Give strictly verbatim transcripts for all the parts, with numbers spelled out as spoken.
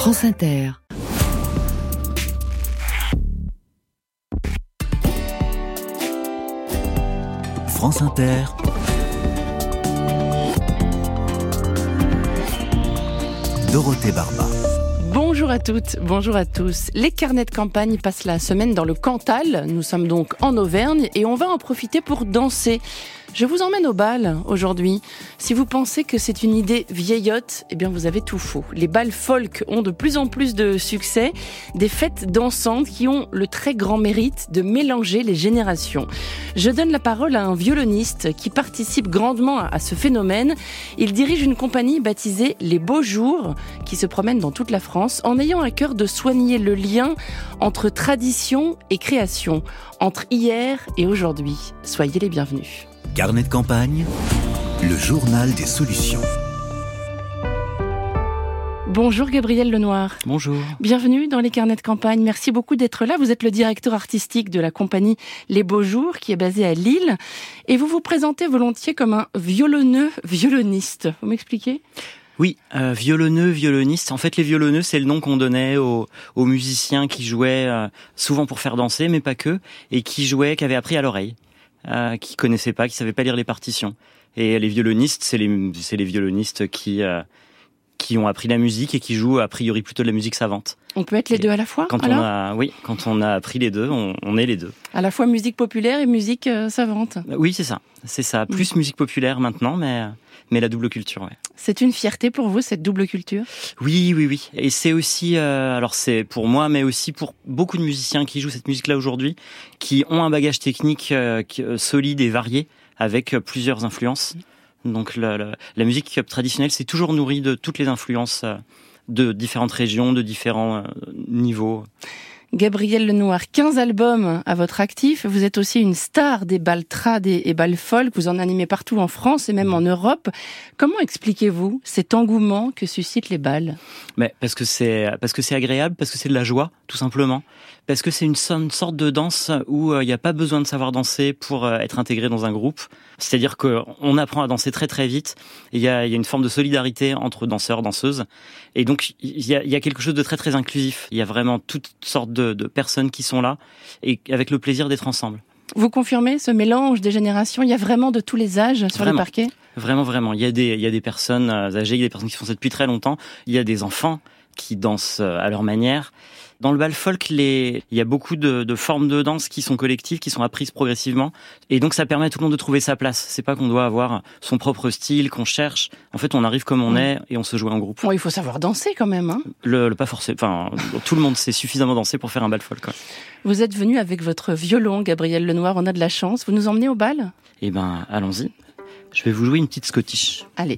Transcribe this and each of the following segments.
France Inter. France Inter. Dorothée Barba. Bonjour à toutes, bonjour à tous. Les carnets de campagne passent la semaine dans le Cantal. Nous sommes donc en Auvergne et on va en profiter pour danser. Je vous emmène au bal aujourd'hui. Si vous pensez que c'est une idée vieillotte, eh bien vous avez tout faux. Les bals folk ont de plus en plus de succès, des fêtes dansantes qui ont le très grand mérite de mélanger les générations. Je donne la parole à un violoniste qui participe grandement à ce phénomène. Il dirige une compagnie baptisée Les Beaux Jours qui se promène dans toute la France en ayant à cœur de soigner le lien entre tradition et création, entre hier et aujourd'hui. Soyez les bienvenus. Carnet de campagne, le journal des solutions. Bonjour Gabriel Lenoir. Bonjour. Bienvenue dans les carnets de campagne. Merci beaucoup d'être là. Vous êtes le directeur artistique de la compagnie Les Beaux Jours qui est basée à Lille. Et vous vous présentez volontiers comme un violonneux violoniste. Vous m'expliquez ? Oui, euh, violonneux, violoniste. En fait, les violonneux, c'est le nom qu'on donnait aux, aux musiciens qui jouaient euh, souvent pour faire danser, mais pas que, et qui jouaient, qui avaient appris à l'oreille. Euh, qui connaissaient pas, qui savaient pas lire les partitions. Et les violonistes, c'est les, c'est les violonistes qui, euh, qui ont appris la musique et qui jouent a priori plutôt de la musique savante. On peut être les et deux à la fois, quand alors on a, oui, quand on a appris les deux, on, on est les deux. À la fois musique populaire et musique euh, savante. Oui, c'est ça, c'est ça. Plus mmh. musique populaire maintenant, mais mais la double culture, ouais. C'est une fierté pour vous, cette double culture ? Oui, oui, oui. Et c'est aussi, euh, alors c'est pour moi, mais aussi pour beaucoup de musiciens qui jouent cette musique-là aujourd'hui, qui ont un bagage technique euh, solide et varié, avec plusieurs influences. Donc la, la, la musique traditionnelle s'est toujours nourrie de toutes les influences euh, de différentes régions, de différents euh, niveaux. Gabriel Lenoir, quinze albums à votre actif. Vous êtes aussi une star des bals trad et, et bals folk. Vous en animez partout en France et même en Europe. Comment expliquez-vous cet engouement que suscitent les bals ? Mais parce que c'est parce que c'est agréable, parce que c'est de la joie, tout simplement. Parce que c'est une, une sorte de danse où il euh, n'y a pas besoin de savoir danser pour euh, être intégré dans un groupe. C'est-à-dire qu'on apprend à danser très très vite. Il y a, y a une forme de solidarité entre danseurs, danseuses. Et donc, il y a, y a quelque chose de très très inclusif. Il y a vraiment toutes sortes de, de personnes qui sont là et avec le plaisir d'être ensemble. Vous confirmez ce mélange des générations ? Il y a vraiment de tous les âges sur vraiment. le parquet ? Vraiment, vraiment. Il y a des, il y a des personnes âgées, il y a des personnes qui font ça depuis très longtemps. Il y a des enfants qui dansent à leur manière. Dans le bal folk, les... il y a beaucoup de, de formes de danse qui sont collectives, qui sont apprises progressivement. Et donc, ça permet à tout le monde de trouver sa place. C'est pas qu'on doit avoir son propre style, qu'on cherche. En fait, on arrive comme on mmh. est et on se joue en groupe. Bon, il faut savoir danser quand même, hein. Le, le pas forcément. Enfin, tout le monde sait suffisamment danser pour faire un bal folk, quoi. Vous êtes venu avec votre violon, Gabriel Lenoir. On a de la chance. Vous nous emmenez au bal ? Eh ben, allons-y. Je vais vous jouer une petite Scottish. Allez.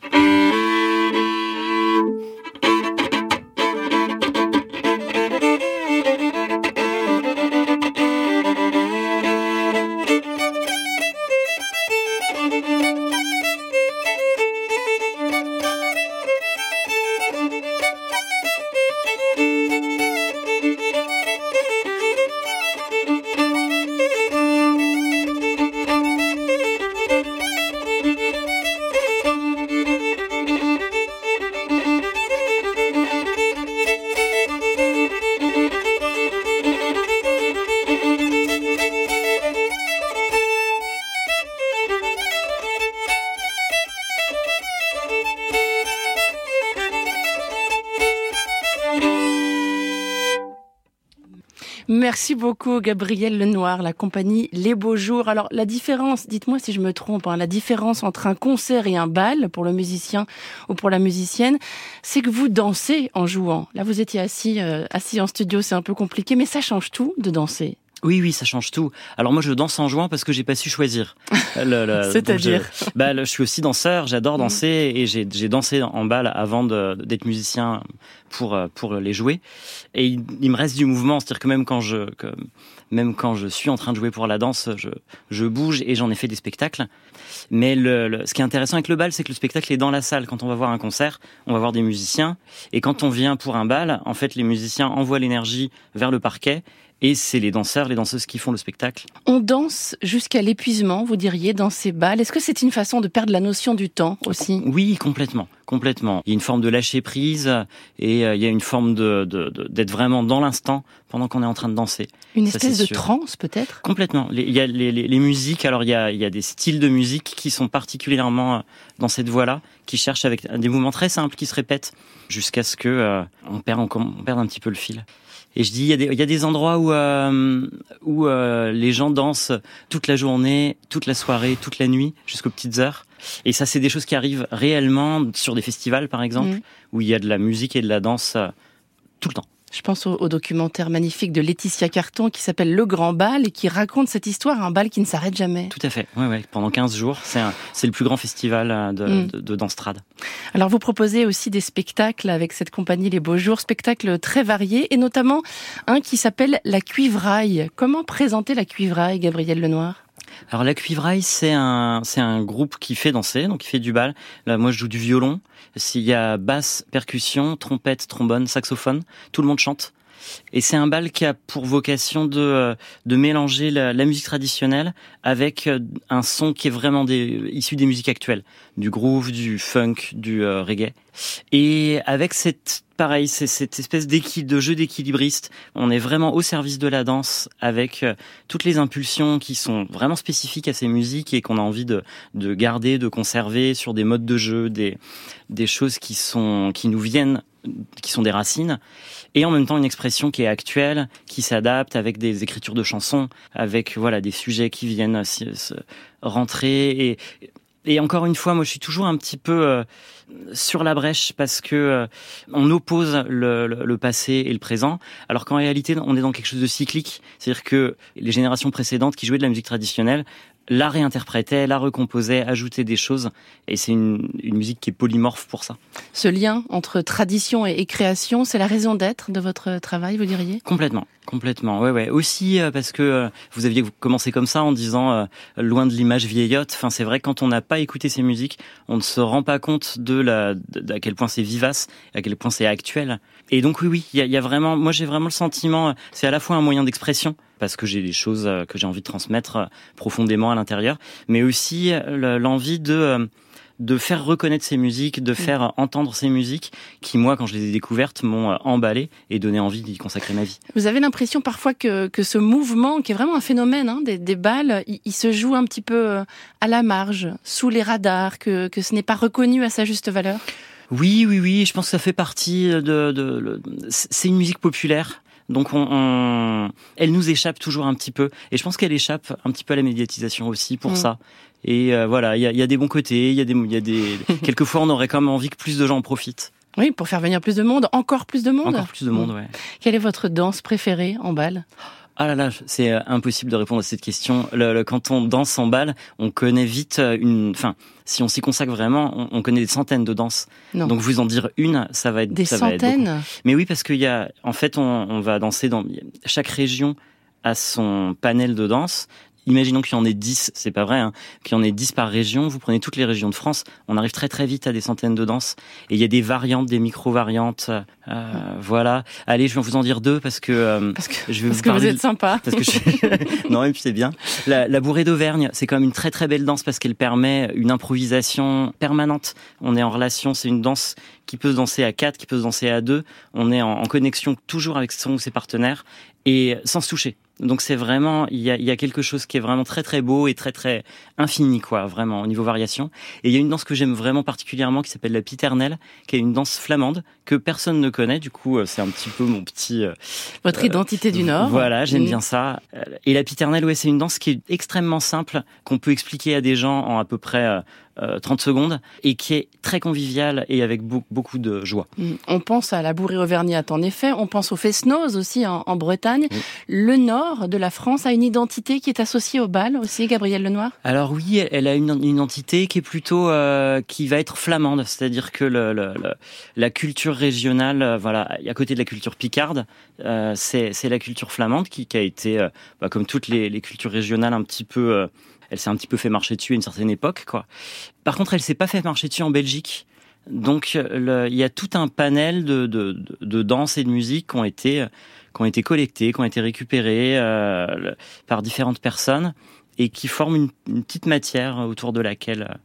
Merci beaucoup Gabriel Lenoir, la compagnie Les Beaux Jours. Alors la différence, dites-moi si je me trompe, hein, la différence entre un concert et un bal pour le musicien ou pour la musicienne, c'est que vous dansez en jouant. Là vous étiez assis, euh, assis en studio, c'est un peu compliqué, mais ça change tout de danser. Oui, oui, ça change tout. Alors moi, je danse en jouant parce que j'ai pas su choisir. Le, le, C'est-à-dire je, bah, le, je suis aussi danseur, j'adore danser mmh. et j'ai, j'ai dansé en bal avant de, d'être musicien pour pour les jouer. Et il, il me reste du mouvement, c'est-à-dire que même quand je que, même quand je suis en train de jouer pour la danse, je je bouge et j'en ai fait des spectacles. Mais le, le, ce qui est intéressant avec le bal, c'est que le spectacle est dans la salle. Quand on va voir un concert, on va voir des musiciens. Et quand on vient pour un bal, en fait, les musiciens envoient l'énergie vers le parquet. Et c'est les danseurs, les danseuses qui font le spectacle. On danse jusqu'à l'épuisement, vous diriez, dans ces bals. Est-ce que c'est une façon de perdre la notion du temps aussi ? Oui, complètement. Complètement. Il y a une forme de lâcher prise et euh, il y a une forme de, de, de d'être vraiment dans l'instant pendant qu'on est en train de danser. Une Ça, espèce c'est de sûr. transe peut-être. Complètement. Les- Il y a les, les, les musiques. Alors il y a il y a des styles de musique qui sont particulièrement dans cette voie-là, qui cherchent avec des mouvements très simples qui se répètent jusqu'à ce que euh, on perd on, on perde un petit peu le fil. Et je dis, il y a des, il y a des endroits où euh, où euh, les gens dansent toute la journée, toute la soirée, toute la nuit, jusqu'aux petites heures. Et ça, c'est des choses qui arrivent réellement sur des festivals, par exemple, Mmh. où il y a de la musique et de la danse euh, tout le temps. Je pense au, au documentaire magnifique de Laetitia Carton qui s'appelle Le Grand Bal et qui raconte cette histoire, un bal qui ne s'arrête jamais. Tout à fait. Ouais, ouais. Pendant quinze jours, c'est un, c'est le plus grand festival euh, de, Mm. de, de danse trad. Alors vous proposez aussi des spectacles avec cette compagnie Les Beaux Jours, spectacles très variés et notamment un qui s'appelle La Cuivraille. Comment présenter La Cuivraille, Gabriel Lenoir ? Alors la Cuivraille, c'est un c'est un groupe qui fait danser, donc qui fait du bal. Là, moi, je joue du violon. S'il y a basse, percussion, trompette, trombone, saxophone, tout le monde chante. Et c'est un bal qui a pour vocation de euh, de mélanger la, la musique traditionnelle avec euh, un son qui est vraiment des, issu des musiques actuelles, du groove, du funk, du euh, reggae. Et avec cette pareil, c'est cette espèce d'équi- de jeu d'équilibriste. On est vraiment au service de la danse avec euh, toutes les impulsions qui sont vraiment spécifiques à ces musiques et qu'on a envie de, de garder, de conserver sur des modes de jeu, des, des choses qui sont, qui nous viennent, qui sont des racines. Et en même temps, une expression qui est actuelle, qui s'adapte avec des écritures de chansons, avec, voilà, des sujets qui viennent se, se rentrer et, Et encore une fois, moi, je suis toujours un petit peu euh, sur la brèche parce que euh, on oppose le, le, le passé et le présent, alors qu'en réalité, on est dans quelque chose de cyclique. C'est-à-dire que les générations précédentes qui jouaient de la musique traditionnelle la réinterprétaient, la recomposaient, ajoutaient des choses, et c'est une, une musique qui est polymorphe pour ça. Ce lien entre tradition et, et création, c'est la raison d'être de votre travail, vous diriez ? Complètement. Complètement, ouais, ouais. Aussi euh, parce que euh, vous aviez commencé comme ça en disant euh, loin de l'image vieillotte. Enfin, c'est vrai que quand on n'a pas écouté ces musiques, on ne se rend pas compte de la, de, à quel point c'est vivace, à quel point c'est actuel. Et donc oui, oui, il y a, y a vraiment, moi j'ai vraiment le sentiment, c'est à la fois un moyen d'expression parce que j'ai des choses que j'ai envie de transmettre profondément à l'intérieur, mais aussi l'envie de de faire reconnaître ces musiques, de faire entendre ces musiques qui, moi, quand je les ai découvertes, m'ont emballé et donné envie d'y consacrer ma vie. Vous avez l'impression parfois que, que ce mouvement, qui est vraiment un phénomène hein, des, des balles, il, il se joue un petit peu à la marge, sous les radars, que, que ce n'est pas reconnu à sa juste valeur ? Oui, oui, oui, je pense que ça fait partie de... de, de c'est une musique populaire. Donc on, on, elle nous échappe toujours un petit peu, et je pense qu'elle échappe un petit peu à la médiatisation aussi pour mmh. ça. Et euh, voilà, il y a, y a des bons côtés, il y a des, il y a des. Quelquefois, on aurait quand même envie que plus de gens en profitent. Oui, pour faire venir plus de monde, encore plus de monde. Encore plus de monde, ouais. Quelle est votre danse préférée en bal ? Ah là là, c'est impossible de répondre à cette question. Le, le, quand on danse en bal, on connaît vite une. Enfin, si on s'y consacre vraiment, on, on connaît des centaines de danses. Non. Donc vous en dire une, ça va être des ça centaines. Va être beaucoup. Mais oui, parce qu'il y a, en fait, on, on va danser dans chaque région a son panel de danse. Imaginons qu'il y en ait dix, c'est pas vrai, hein, qu'il y en ait dix par région, vous prenez toutes les régions de France, on arrive très très vite à des centaines de danses, et il y a des variantes, des micro-variantes, euh, voilà. Allez, je vais vous en dire deux, parce que, euh, parce que je vais parce vous que parler vous êtes de... sympa. Parce que je... non, et puis c'est bien. La, la bourrée d'Auvergne, c'est quand même une très très belle danse, parce qu'elle permet une improvisation permanente. On est en relation, c'est une danse qui peut se danser à quatre, qui peut se danser à deux, on est en, en connexion toujours avec son ou ses partenaires, et sans se toucher. Donc c'est vraiment, il y a, il y a quelque chose qui est vraiment très très beau et très très infini, quoi, vraiment, au niveau variation. Et il y a une danse que j'aime vraiment particulièrement qui s'appelle la piternelle, qui est une danse flamande que personne ne connaît, du coup c'est un petit peu mon petit... Euh, Votre identité du Nord. Voilà, j'aime mmh. bien ça. Et la piternelle, ouais, c'est une danse qui est extrêmement simple, qu'on peut expliquer à des gens en à peu près... Euh, Euh, trente secondes, et qui est très convivial et avec beaucoup, beaucoup de joie. Mmh. On pense à la bourrée auvergnate en effet, on pense au Fest-Noz aussi en, en Bretagne. Mmh. Le nord de la France a une identité qui est associée au bal aussi, Gabriel Lenoir ? Alors oui, elle a une, une identité qui est plutôt, euh, qui va être flamande, c'est-à-dire que le, le, le, la culture régionale, euh, voilà, à côté de la culture picarde, euh, c'est, c'est la culture flamande qui, qui a été, euh, bah, comme toutes les, les cultures régionales, un petit peu... Euh, elle s'est un petit peu fait marcher dessus à une certaine époque, quoi. Par contre, elle s'est pas fait marcher dessus en Belgique. Donc, le, il y a tout un panel de, de, de, de danse et de musique qui ont été, qui ont été collectés, qui ont été récupérés euh, le, par différentes personnes et qui forment une, une petite matière autour de laquelle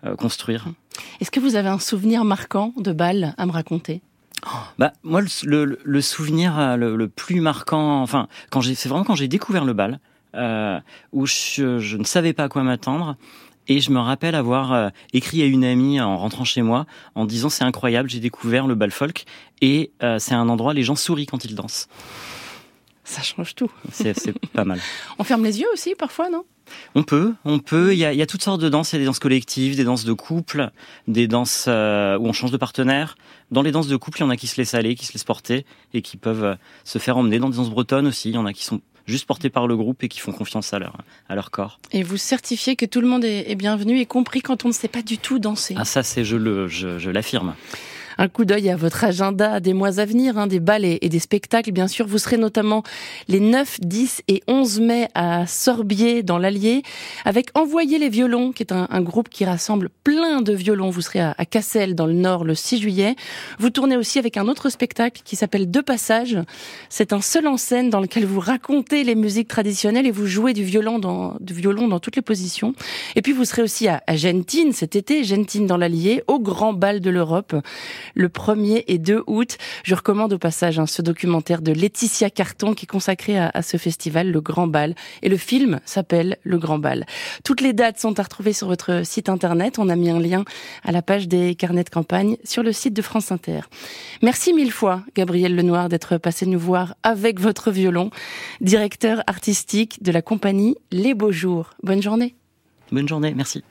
euh, construire. Est-ce que vous avez un souvenir marquant de bal à me raconter ? Bah moi le, le, le souvenir le, le plus marquant, enfin quand j'ai, c'est vraiment quand j'ai découvert le bal, euh, où je, je ne savais pas à quoi m'attendre. Et je me rappelle avoir euh, écrit à une amie en rentrant chez moi en disant c'est incroyable, j'ai découvert le bal folk et euh, c'est un endroit, les gens sourient quand ils dansent. Ça change tout. C'est, c'est pas mal. On ferme les yeux aussi parfois, non ? On peut, on peut. Il y a, il y a toutes sortes de danses. Il y a des danses collectives, des danses de couple, des danses euh, où on change de partenaire. Dans les danses de couple, il y en a qui se laissent aller, qui se laissent porter et qui peuvent euh, se faire emmener. Dans des danses bretonnes aussi, il y en a qui sont juste portés par le groupe et qui font confiance à leur, à leur corps. Et vous certifiez que tout le monde est, est bienvenu, y compris quand on ne sait pas du tout danser. Ah ça, c'est je le, je, je l'affirme. Un coup d'œil à votre agenda des mois à venir, hein, des bals et, et des spectacles. Bien sûr, vous serez notamment les neuf, dix et onze mai à Sorbier, dans l'Allier, avec Envoyer les violons, qui est un, un groupe qui rassemble plein de violons. Vous serez à, à Cassel, dans le Nord, le six juillet. Vous tournez aussi avec un autre spectacle qui s'appelle Deux passages. C'est un seul en scène dans lequel vous racontez les musiques traditionnelles et vous jouez du violon dans, du violon dans toutes les positions. Et puis vous serez aussi à, à Gentines cet été, Gentines dans l'Allier, au Grand Bal de l'Europe, le premier et deux août. Je recommande au passage hein, ce documentaire de Laetitia Carton qui est consacré à, à ce festival, le Grand Bal. Et le film s'appelle Le Grand Bal. Toutes les dates sont à retrouver sur votre site internet. On a mis un lien à la page des carnets de campagne sur le site de France Inter. Merci mille fois, Gabriel Lenoir, d'être passé nous voir avec votre violon, directeur artistique de la compagnie Les Beaux Jours. Bonne journée. Bonne journée, merci.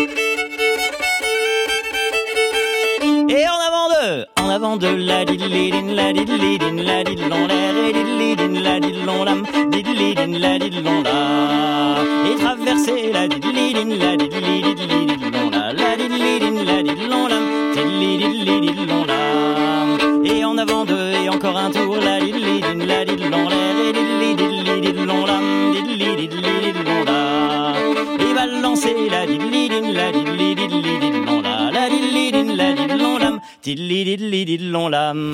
Et en avant de, en avant de la diddlidin, la diddlidin, la diddlon, la diddlidin, la diddlon, lam, diddlidin, la diddlon, la. Et traverser la diddlidin, la diddlidin, la, la diddlidin, la diddlon, lam, diddlidin, diddlon, la. Et en avant de, et encore un tour, la diddlidin, la diddlon, la diddlidin, diddlon, lam, diddlidin, diddlon, la. Et balancer la diddlidin, la diddlidin, diddlon, la, la diddlidin, la diddlon, lam, diddlidin, diddlon, lam.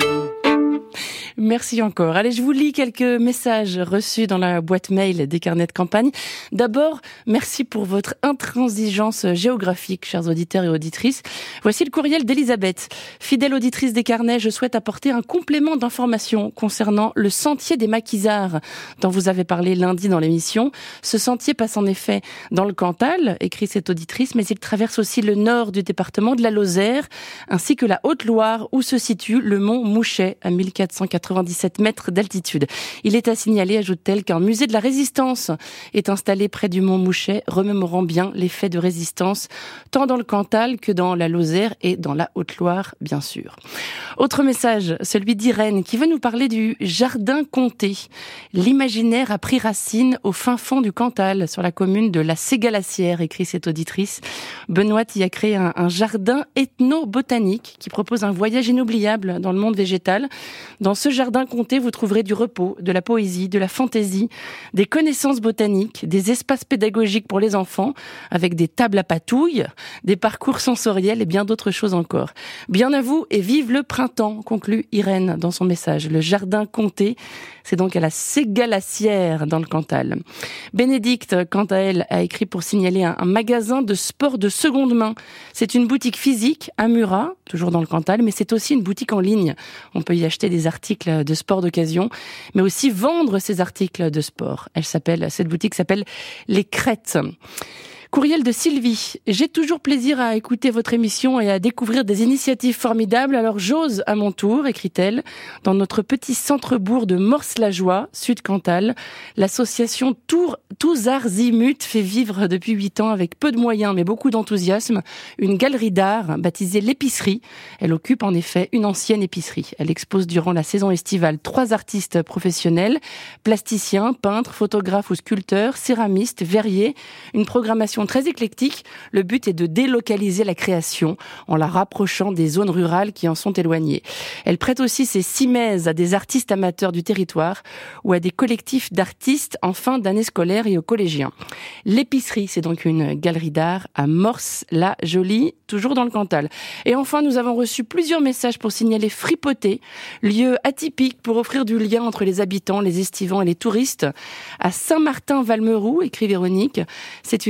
Merci encore. Allez, je vous lis quelques messages reçus dans la boîte mail des carnets de campagne. D'abord, merci pour votre intransigeance géographique, chers auditeurs et auditrices. Voici le courriel d'Elisabeth. Fidèle auditrice des carnets, je souhaite apporter un complément d'information concernant le sentier des Maquisards, dont vous avez parlé lundi dans l'émission. Ce sentier passe en effet dans le Cantal, écrit cette auditrice, mais il traverse aussi le nord du département de la Lozère, ainsi que la Haute-Loire, où se situe le mont Mouchet, à mille quatre cent quatre-vingt-dix-sept mètres d'altitude. Il est à signaler, ajoute-t-elle, qu'un musée de la Résistance est installé près du mont Mouchet, remémorant bien les faits de résistance, tant dans le Cantal que dans la Lozère et dans la Haute-Loire, bien sûr. Autre message, celui d'Irène, qui veut nous parler du jardin comté. L'imaginaire a pris racine au fin fond du Cantal, sur la commune de la Ségalassière, écrit cette auditrice. Benoît y a créé un, un jardin ethno-botanique qui propose un voyage inoubliable dans le monde végétal. Dans ce jardin comté, vous trouverez du repos, de la poésie, de la fantaisie, des connaissances botaniques, des espaces pédagogiques pour les enfants, avec des tables à patouilles, des parcours sensoriels et bien d'autres choses encore. Bien à vous et vive le printemps, conclut Irène dans son message. Le jardin comté, c'est donc à la Ségalassière dans le Cantal. Bénédicte, quant à elle, a écrit pour signaler un, un magasin de sport de seconde main. C'est une boutique physique à Murat, toujours dans le Cantal, mais c'est aussi une boutique en ligne. On peut y acheter des articles de sport d'occasion, mais aussi vendre ces articles de sport. Elle s'appelle, cette boutique s'appelle Les Crêtes. Courriel de Sylvie. J'ai toujours plaisir à écouter votre émission et à découvrir des initiatives formidables, alors j'ose à mon tour, écrit-elle, dans notre petit centre-bourg de Morse-la-Joie, Sud-Cantal. L'association Tour, Tous Arts Imut fait vivre depuis huit ans, avec peu de moyens mais beaucoup d'enthousiasme, une galerie d'art baptisée l'Épicerie. Elle occupe en effet une ancienne épicerie. Elle expose durant la saison estivale trois artistes professionnels, plasticiens, peintres, photographes ou sculpteurs, céramistes, verriers, une programmation très éclectique. Le but est de délocaliser la création en la rapprochant des zones rurales qui en sont éloignées. Elle prête aussi ses simèses à des artistes amateurs du territoire ou à des collectifs d'artistes en fin d'année scolaire et aux collégiens. L'Épicerie, c'est donc une galerie d'art à Morse-la-Jolie, toujours dans le Cantal. Et enfin, nous avons reçu plusieurs messages pour signaler Fripoté, lieu atypique pour offrir du lien entre les habitants, les estivants et les touristes. À Saint-Martin-Valmeroux, écrit Véronique, c'est une friperie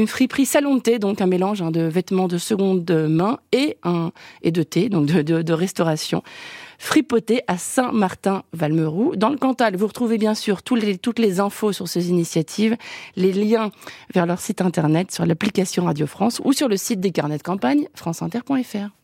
l'épicerie Salon de thé, donc un mélange hein, de vêtements de seconde main et, un, et de thé, donc de, de, de restauration. Fripoté à Saint-Martin-Valmeroux. Dans le Cantal, vous retrouvez bien sûr tous les, toutes les infos sur ces initiatives, les liens vers leur site internet, sur l'application Radio France ou sur le site des carnets de campagne, franceinter point f r.